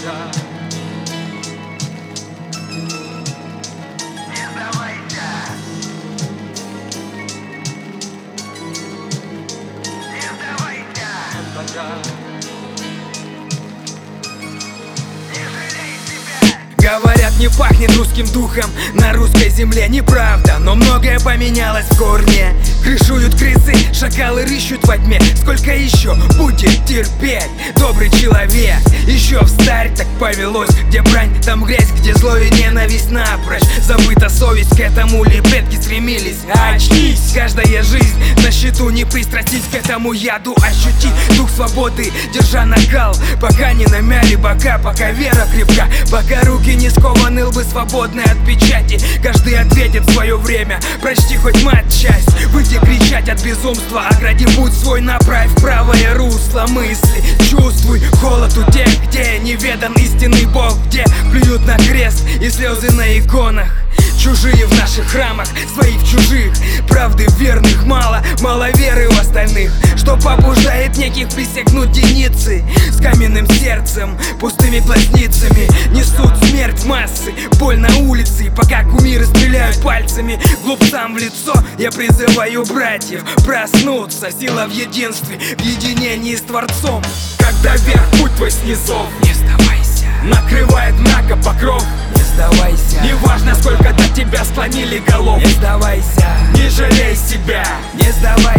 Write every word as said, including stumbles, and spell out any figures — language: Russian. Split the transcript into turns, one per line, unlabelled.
Говорят, не пахнет русским духом на русской земле. Неправда, но многое поменялось в корне. Крышуют крысы, шакалы рыщут во тьме. Сколько еще будет терпеть добрый человек? Еще встарь, так повелось. Где брань, там грязь, где зло и ненависть напрочь. Забыта совесть, к этому ли предки стремились? Очнись, каждая жизнь на счету. Не пристрастись к этому яду, ощути дух свободы, держа накал. Пока не намяли бока, пока вера крепка, пока руки не скованы, лбы свободны от печати. Каждый ответит в свое время. Прочти хоть матчасть, выйди кричать от безумства. Огради путь свой, направь в правое русло мысли. Чувствуй холод у тех, где неведан истинный Бог, где плюют на крест и слезы на иконах. Чужие в наших храмах, своих в чужих. Правды верных мало, мало веры у остальных. Что побуждает неких присягнуть единицы с каменным сердцем, пустыми глазницами. Несут смерть массы, боль на улице. Пока кумиры стреляют пальцами глупцам в лицо, я призываю братьев проснуться. Сила в единстве, в единении с Творцом. Когда вверх путь твой снизов, не сдавайся. Накрывает мрака покров, не сдавайся. Неважно, сколько до тебя склонили голов, не сдавайся. Не жалей себя, не сдавайся.